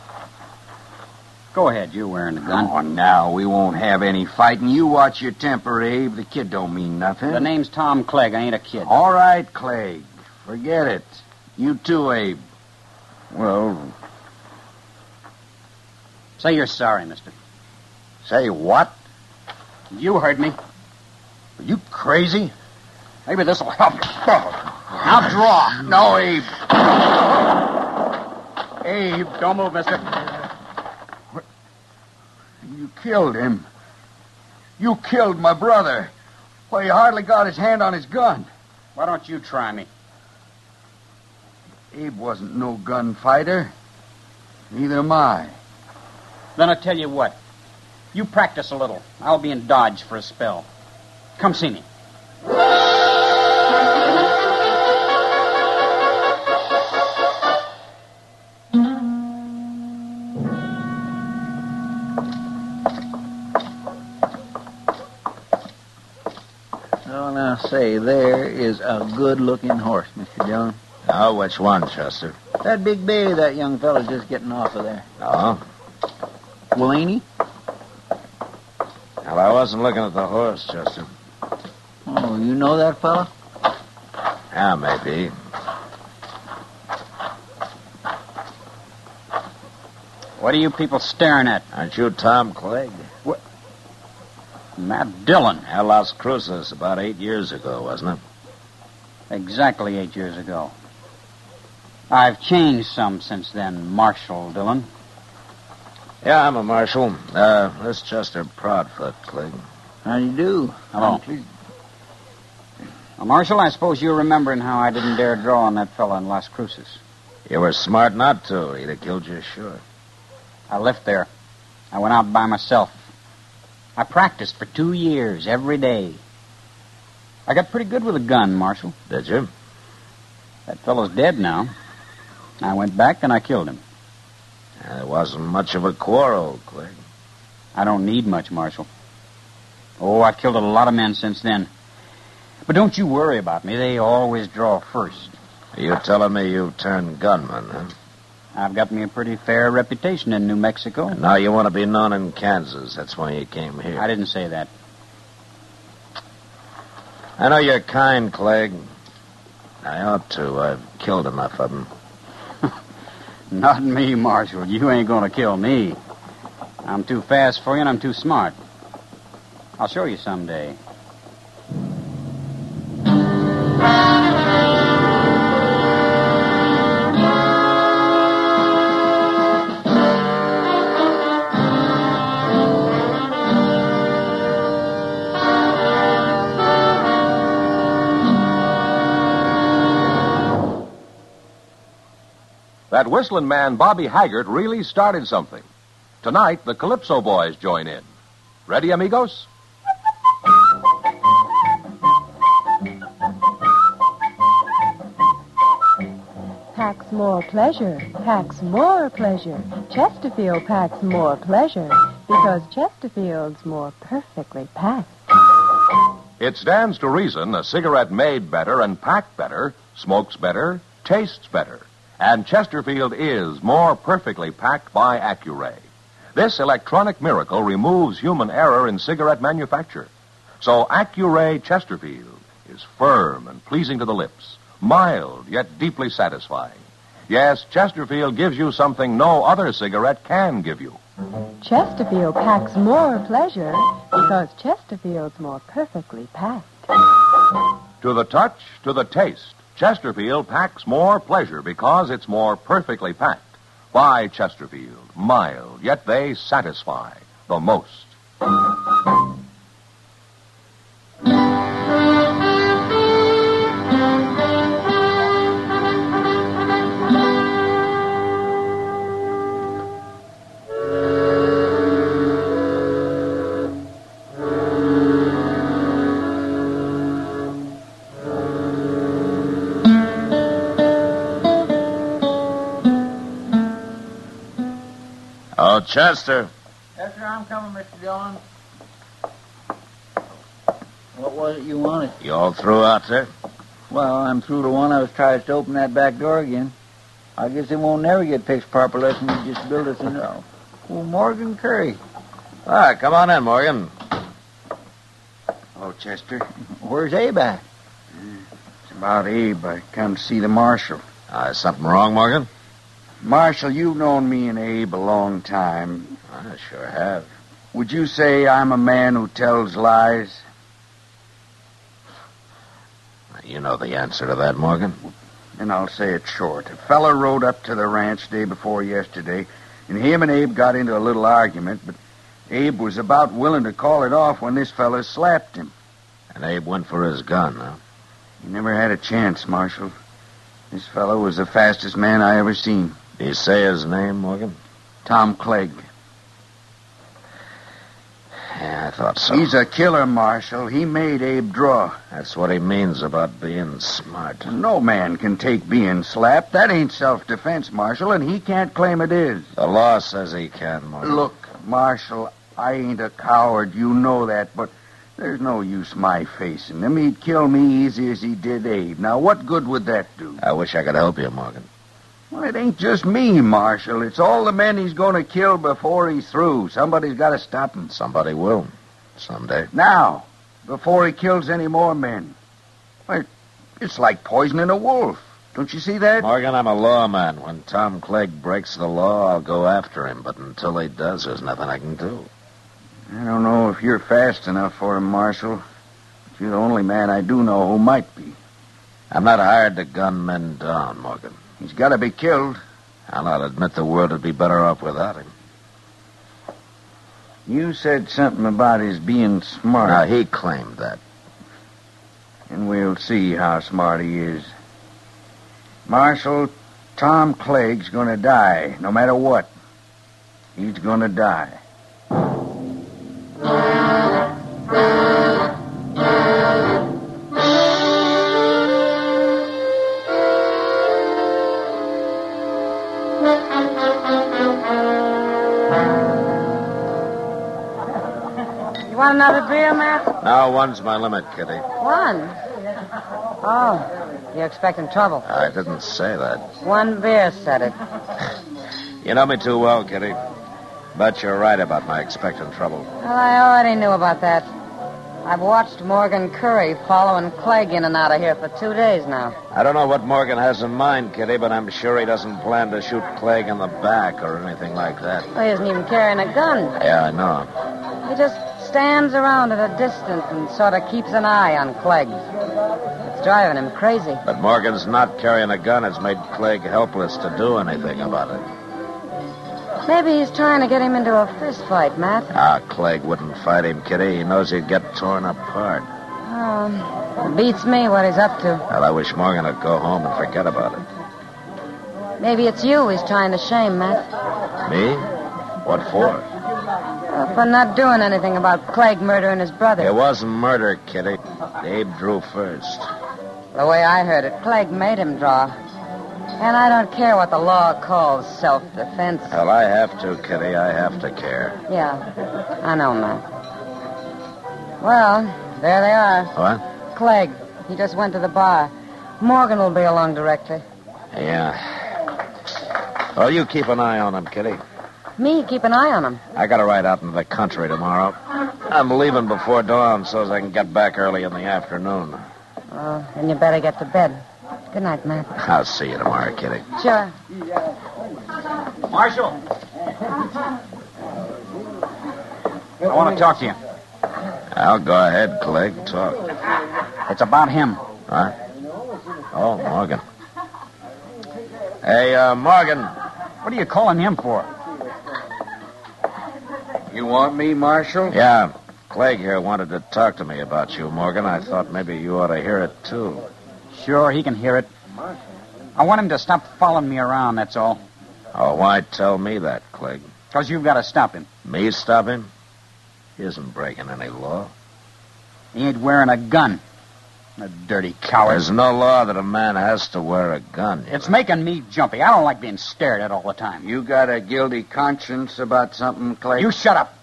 Go ahead, you're wearing the gun. Oh, now, we won't have any fighting. You watch your temper, Abe. The kid don't mean nothing. The name's Tom Clegg. I ain't a kid. All right, Clegg. Forget it. You too, Abe. Well... Say you're sorry, mister. Say what? You heard me. Are you crazy? Maybe this'll help you. Now draw. No, Abe. Abe, don't move, mister. You killed him. You killed my brother. Why, he hardly got his hand on his gun. Why don't you try me? Abe wasn't no gunfighter. Neither am I. Then I tell you what. You practice a little. I'll be in Dodge for a spell. Come see me. Oh, now, say, there is a good-looking horse, Mr. John. Oh, which one, Chester? That big bay that young fellow's just getting off of there. Oh? Well, ain't he? Well, I wasn't looking at the horse, Chester. Oh, you know that fella? Yeah, maybe. What are you people staring at? Aren't you Tom Clegg? What? Matt Dillon. At Las Cruces about 8 years ago, wasn't it? Exactly 8 years ago. I've changed some since then, Marshal Dillon. Yeah, I'm a marshal. This Chester Proudfoot, Clegg. How do you do? Hello. Well, Marshal, I suppose you're remembering how I didn't dare draw on that fellow in Las Cruces. You were smart not to. He'd have killed you, sure. I left there. I went out by myself. I practiced for 2 years, every day. I got pretty good with a gun, Marshal. Did you? That fellow's dead now. I went back and I killed him. There wasn't much of a quarrel, Clegg. I don't need much, Marshal. Oh, I've killed a lot of men since then. But don't you worry about me. They always draw first. Are you telling me you've turned gunman, huh? I've got me a pretty fair reputation in New Mexico. And now you want to be known in Kansas. That's why you came here. I didn't say that. I know you're kind, Clegg. I ought to. I've killed enough of them. Not me, Marshal. You ain't going to kill me. I'm too fast for you and I'm too smart. I'll show you someday. That whistling man, Bobby Haggart, really started something. Tonight, the Calypso Boys join in. Ready, amigos? Packs more pleasure, packs more pleasure. Chesterfield packs more pleasure because Chesterfield's more perfectly packed. It stands to reason a cigarette made better and packed better, smokes better, tastes better. And Chesterfield is more perfectly packed by Accuray. This electronic miracle removes human error in cigarette manufacture. So Accuray Chesterfield is firm and pleasing to the lips, mild yet deeply satisfying. Yes, Chesterfield gives you something no other cigarette can give you. Chesterfield packs more pleasure because Chesterfield's more perfectly packed. To the touch, to the taste, Chesterfield packs more pleasure because it's more perfectly packed. By Chesterfield, mild, yet they satisfy the most. Chester. Yes, sir, I'm coming, Mr. Dillon. What was it you wanted? You all through out there? Well, I'm through to one. I was trying to open that back door again. I guess it won't never get fixed properly unless you just build it in. Oh, Morgan Curry. All right, come on in, Morgan. Oh, Chester. Where's Abe at? It's about Abe. I come to see the marshal. Is something wrong, Morgan? Marshal, you've known me and Abe a long time. I sure have. Would you say I'm a man who tells lies? You know the answer to that, Morgan. And I'll say it short. A fella rode up to the ranch day before yesterday, and him and Abe got into a little argument, but Abe was about willing to call it off when this fella slapped him. And Abe went for his gun, huh? He never had a chance, Marshal. This fellow was the fastest man I ever seen. Did you say his name, Morgan? Tom Clegg. Yeah, I thought so. He's a killer, Marshal. He made Abe draw. That's what he means about being smart. No man can take being slapped. That ain't self-defense, Marshal, and he can't claim it is. The law says he can, Morgan. Look, Marshal, I ain't a coward. You know that, but there's no use my facing him. He'd kill me easy as he did Abe. Now, what good would that do? I wish I could help you, Morgan. Well, it ain't just me, Marshal. It's all the men he's going to kill before he's through. Somebody's got to stop him. Somebody will. Someday. Now, before he kills any more men. Well, it's like poisoning a wolf. Don't you see that? Morgan, I'm a lawman. When Tom Clegg breaks the law, I'll go after him. But until he does, there's nothing I can do. I don't know if you're fast enough for him, Marshal. But you're the only man I do know who might be. I'm not hired to gun men down, Morgan. He's got to be killed. I'll admit the world would be better off without him. You said something about his being smart. Now, he claimed that. And we'll see how smart he is. Marshal, Tom Clegg's going to die, no matter what. He's going to die. You want another beer, Matt? No, one's my limit, Kitty. One? Oh, you're expecting trouble. I didn't say that. One beer said it. You know me too well, Kitty. But you're right about my expecting trouble. Well, I already knew about that. I've watched Morgan Curry following Clegg in and out of here for 2 days now. I don't know what Morgan has in mind, Kitty, but I'm sure he doesn't plan to shoot Clegg in the back or anything like that. Well, he isn't even carrying a gun. Yeah, I know. He just stands around at a distance and sort of keeps an eye on Clegg. It's driving him crazy. But Morgan's not carrying a gun has made Clegg helpless to do anything about it. Maybe he's trying to get him into a fist fight, Matt. Clegg wouldn't fight him, Kitty. He knows he'd get torn apart. It beats me what he's up to. Well, I wish Morgan would go home and forget about it. Maybe it's you he's trying to shame, Matt. Me? What for? For not doing anything about Clegg murdering his brother. It wasn't murder, Kitty. Abe drew first. The way I heard it, Clegg made him draw. And I don't care what the law calls self-defense. Well, I have to, Kitty. I have to care. Yeah, I know, Matt. Well, there they are. What? Clegg. He just went to the bar. Morgan will be along directly. Yeah. Well, you keep an eye on him, Kitty. Me, keep an eye on him. I got to ride out into the country tomorrow. I'm leaving before dawn so as I can get back early in the afternoon. Oh, then you better get to bed. Good night, Matt. I'll see you tomorrow, Kitty. Sure. Marshal. I want to talk to you. I'll go ahead, Clegg. Talk. It's about him. Huh? Oh, Morgan. Hey, Morgan. What are you calling him for? You want me, Marshal? Yeah. Clegg here wanted to talk to me about you, Morgan. I thought maybe you ought to hear it, too. Sure, he can hear it. I want him to stop following me around, that's all. Oh, why tell me that, Clegg? Because you've got to stop him. Me stop him? He isn't breaking any law. He ain't wearing a gun. A dirty coward. There's no law that a man has to wear a gun. It's making me jumpy. I don't like being stared at all the time. You got a guilty conscience about something, Clegg? You shut up.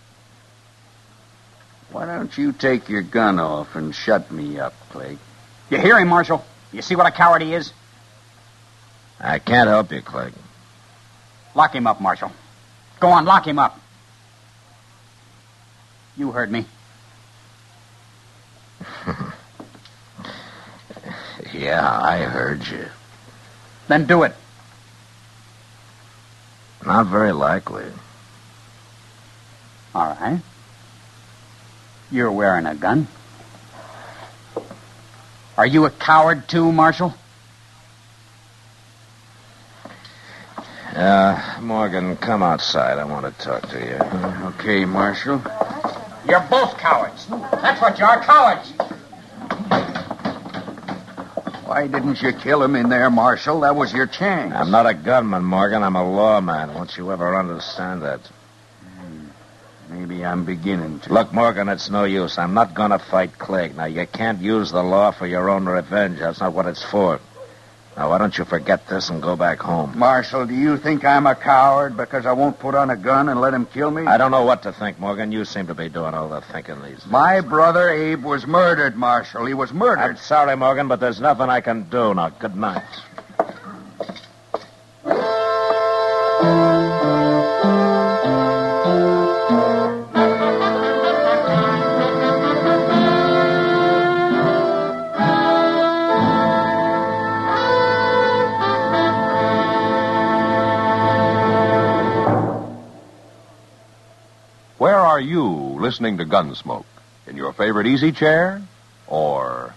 Why don't you take your gun off and shut me up, Clegg? You hear him, Marshal? You see what a coward he is? I can't help you, Clegg. Lock him up, Marshal. Go on, lock him up. You heard me. Yeah, I heard you. Then do it. Not very likely. All right. You're wearing a gun. Are you a coward, too, Marshal? Morgan, come outside. I want to talk to you. Okay, Marshal. You're both cowards. That's what you are, cowards. Why didn't you kill him in there, Marshal? That was your chance. I'm not a gunman, Morgan. I'm a lawman. Won't you ever understand that? Maybe I'm beginning to. Look, Morgan, it's no use. I'm not going to fight Clegg. Now, you can't use the law for your own revenge. That's not what it's for. Now, why don't you forget this and go back home? Marshal, do you think I'm a coward because I won't put on a gun and let him kill me? I don't know what to think, Morgan. You seem to be doing all the thinking these days. My brother Abe was murdered, Marshal. He was murdered. I'm sorry, Morgan, but there's nothing I can do. Now, good night. Where are you listening to Gunsmoke? In your favorite easy chair? Or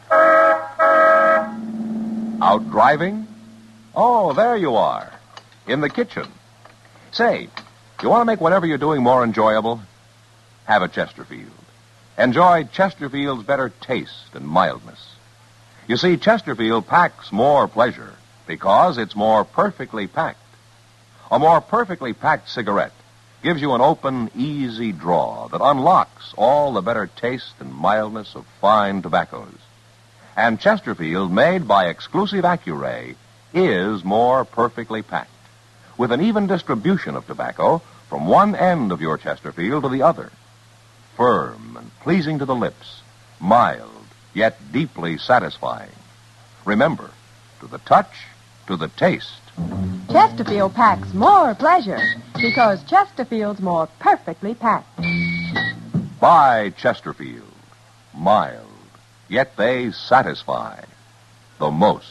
out driving? Oh, there you are. In the kitchen. Say, you want to make whatever you're doing more enjoyable? Have a Chesterfield. Enjoy Chesterfield's better taste and mildness. You see, Chesterfield packs more pleasure because it's more perfectly packed. A more perfectly packed cigarette gives you an open, easy draw that unlocks all the better taste and mildness of fine tobaccos. And Chesterfield, made by exclusive Accuray, is more perfectly packed, with an even distribution of tobacco from one end of your Chesterfield to the other. Firm and pleasing to the lips, mild, yet deeply satisfying. Remember, to the touch, to the taste. Chesterfield packs more pleasure because Chesterfield's more perfectly packed. Buy Chesterfield. Mild, yet they satisfy the most.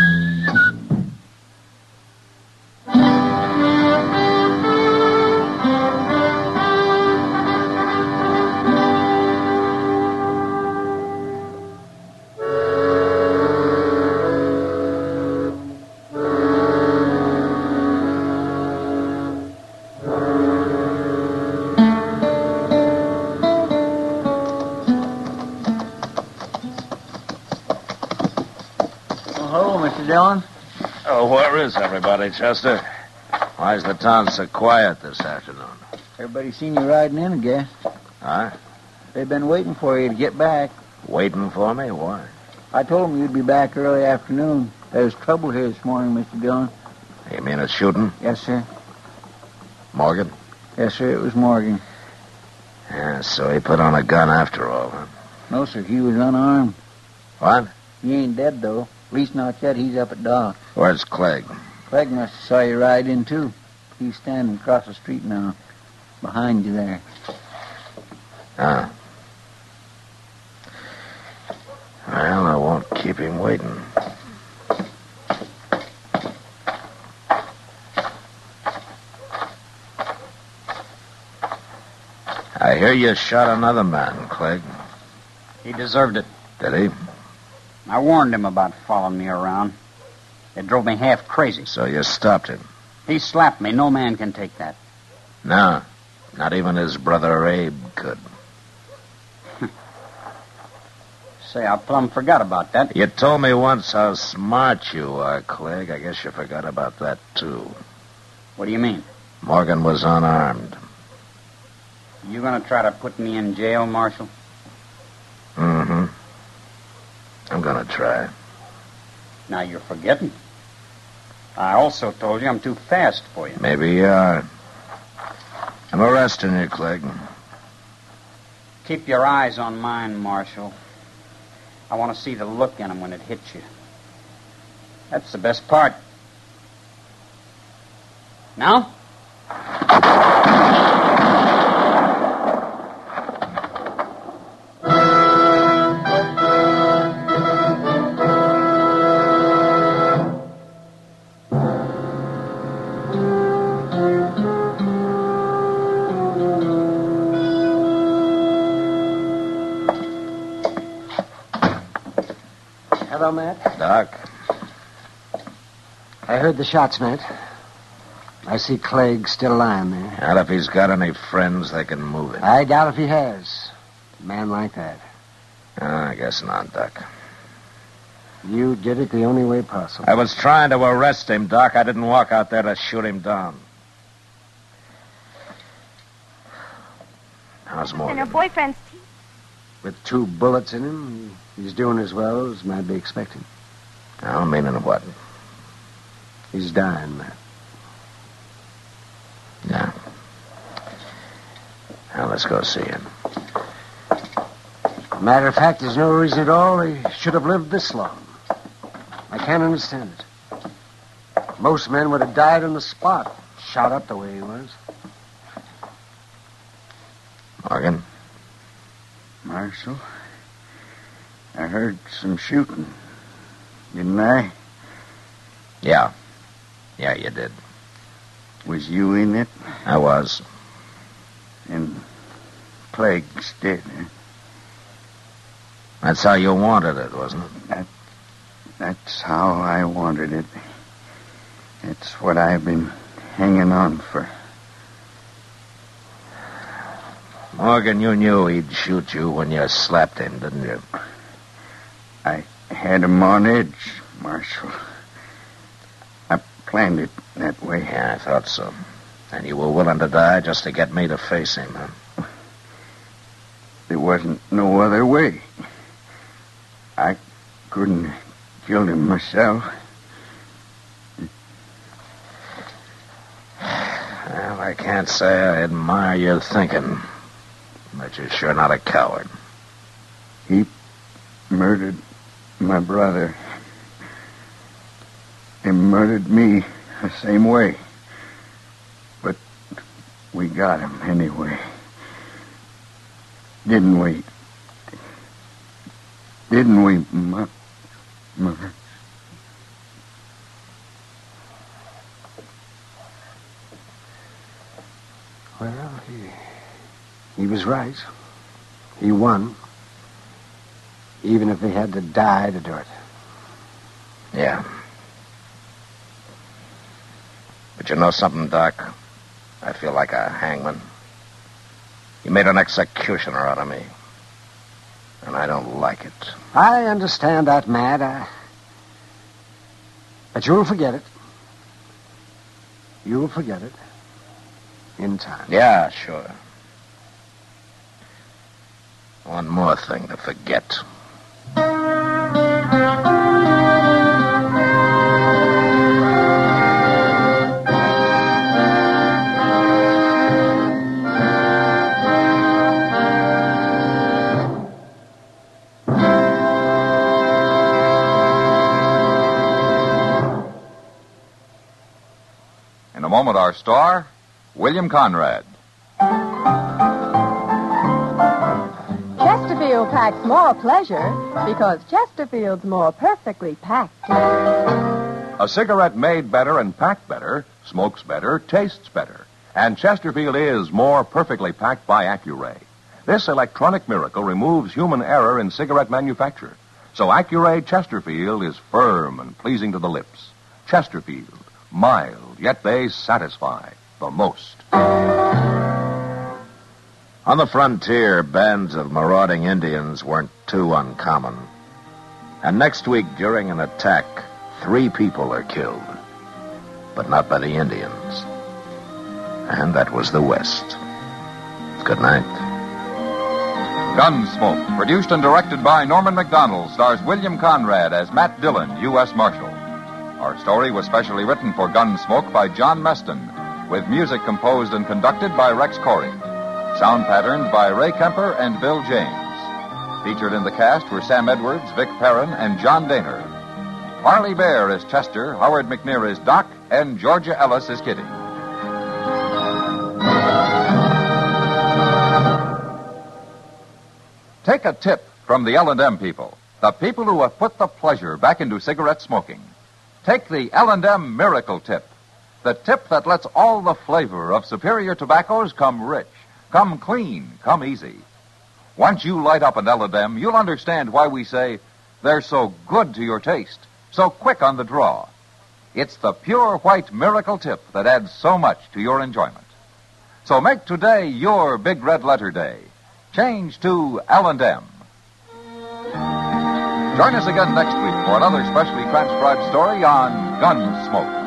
Dillon? Oh, where is everybody, Chester? Why's the town so quiet this afternoon? Everybody seen you riding in, I guess. Huh? They've been waiting for you to get back. Waiting for me? Why? I told them you'd be back early afternoon. There's trouble here this morning, Mr. Dillon. You mean a shooting? Yes, sir. Morgan? Yes, sir, it was Morgan. Yeah, so he put on a gun after all, huh? No, sir, he was unarmed. What? He ain't dead, though. At least not yet. He's up at dock. Where's Clegg? Clegg must have saw you ride in, too. He's standing across the street now. Behind you there. Ah. Well, I won't keep him waiting. I hear you shot another man, Clegg. He deserved it. Did he? I warned him about following me around. It drove me half crazy. So you stopped him? He slapped me. No man can take that. No, not even his brother Abe could. Say, I plumb forgot about that. You told me once how smart you are, Clegg. I guess you forgot about that, too. What do you mean? Morgan was unarmed. You gonna try to put me in jail, Marshal? Mm-hmm. I'm gonna try. Now you're forgetting. I also told you I'm too fast for you. Maybe you are. I'm arresting you, Clegg. Keep your eyes on mine, Marshal. I want to see the look in them when it hits you. That's the best part. Now? Hello, Matt. Doc. I heard the shots, Matt. I see Clegg still lying there. Not if he's got any friends that can move him. I doubt if he has. A man like that. I guess not, Doc. You did it the only way possible. I was trying to arrest him, Doc. I didn't walk out there to shoot him down. How's And Morgan? her boyfriend's teeth. With 2 bullets in him, he's doing as well as might be expected. I meaning what? He's dying, Matt. Yeah. Now, let's go see him. Matter of fact, there's no reason at all he should have lived this long. I can't understand it. Most men would have died on the spot, shot up the way he was. Morgan? Marshal, I heard some shooting. Didn't I? Yeah. Yeah, you did. Was you in it? I was. And Clegg's dead, huh? That's how you wanted it, wasn't it? That's how I wanted it. It's what I've been hanging on for. Morgan, you knew he'd shoot you when you slapped him, didn't you? I had him on edge, Marshal. I planned it that way. Yeah, I thought so. And you were willing to die just to get me to face him, huh? There wasn't no other way. I couldn't have killed him myself. Well, I can't say I admire your thinking, but you're sure not a coward. He murdered my brother. He murdered me the same way. But we got him anyway. Didn't we? Didn't we, Mother? Well, he was right. He won. Even if he had to die to do it. Yeah. But you know something, Doc? I feel like a hangman. You made an executioner out of me. And I don't like it. I understand that, Matt. But you'll forget it. You'll forget it. In time. Yeah, sure. One more thing to forget. In a moment, our star, William Conrad. Chesterfield packs more pleasure because Chesterfield's more perfectly packed. A cigarette made better and packed better, smokes better, tastes better. And Chesterfield is more perfectly packed by Accuray. This electronic miracle removes human error in cigarette manufacture. So Accuray Chesterfield is firm and pleasing to the lips. Chesterfield, mild, yet they satisfy the most. On the frontier, bands of marauding Indians weren't too uncommon. And next week, during an attack, 3 people are killed. But not by the Indians. And that was the West. Good night. Gunsmoke, produced and directed by Norman MacDonald, stars William Conrad as Matt Dillon, U.S. Marshal. Our story was specially written for Gunsmoke by John Meston, with music composed and conducted by Rex Corey. Sound patterns by Ray Kemper and Bill James. Featured in the cast were Sam Edwards, Vic Perrin, and John Daner. Harley Bear is Chester, Howard McNear is Doc, and Georgia Ellis is Kitty. Take a tip from the L&M people, the people who have put the pleasure back into cigarette smoking. Take the L&M Miracle Tip, the tip that lets all the flavor of superior tobaccos come rich, come clean, come easy. Once you light up an L&M, you'll understand why we say they're so good to your taste, so quick on the draw. It's the pure white Miracle Tip that adds so much to your enjoyment. So make today your big red letter day. Change to L&M. Join us again next week for another specially transcribed story on Gunsmoke.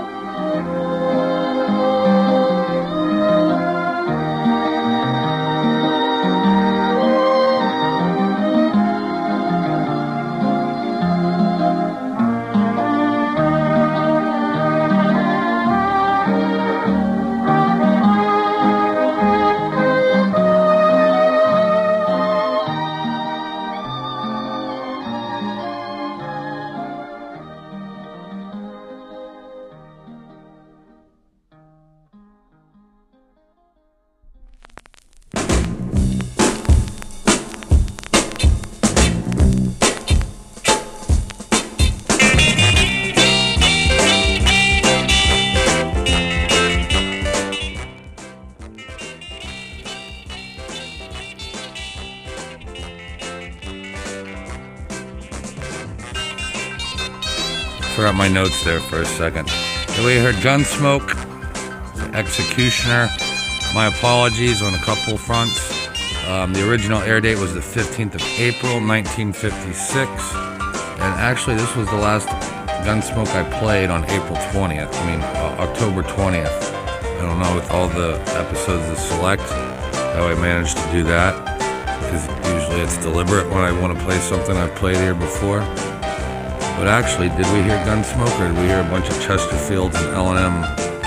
Forgot my notes there for a second. So we heard Gunsmoke, Executioner. My apologies on a couple fronts. The original air date was the 15th of April, 1956. And actually, this was the last Gunsmoke I played on April 20th. October 20th. I don't know, with all the episodes of Select, how I managed to do that. Because usually it's deliberate when I want to play something I've played here before. But actually, did we hear Gunsmoke, or did we hear a bunch of Chesterfields and L&M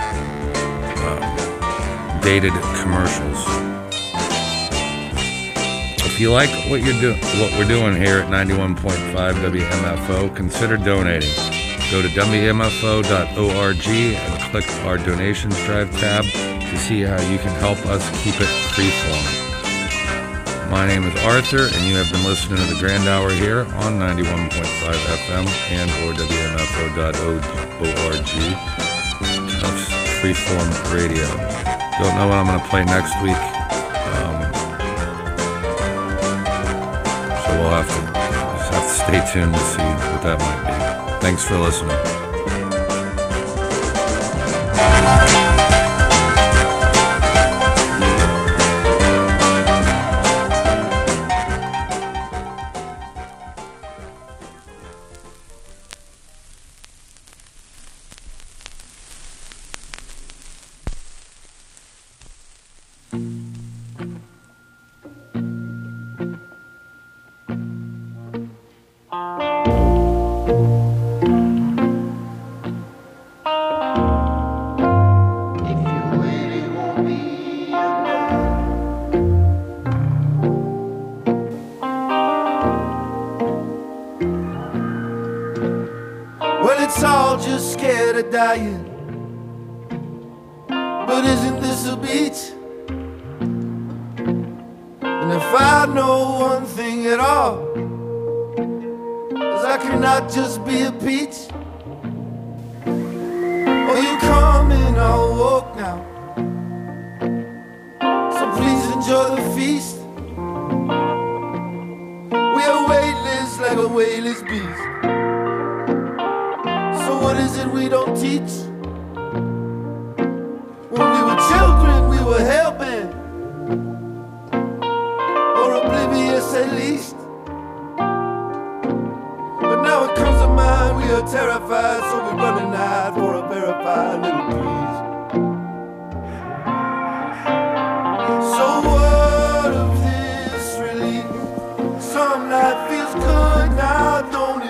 dated commercials? If you like what we're doing here at 91.5 WMFO, consider donating. Go to WMFO.org and click our Donations Drive tab to see how you can help us keep it free-flowing. My name is Arthur, and you have been listening to the Grand Hour here on 91.5 FM and or WMFO.org. Tufts Freeform Radio. Don't know what I'm going to play next week, so we'll have to stay tuned to see what that might be. Thanks for listening. Dying. But isn't this a beach? And if I know one thing at all, is I cannot just be a peach. Oh, you come and I'll walk now, so please enjoy the feast. We are weightless like a weightless beast. What is it we don't teach? When we were children, we were hell-bent, or oblivious at least. But now it comes to mind, we are terrified, so we run and hide for a verified little piece.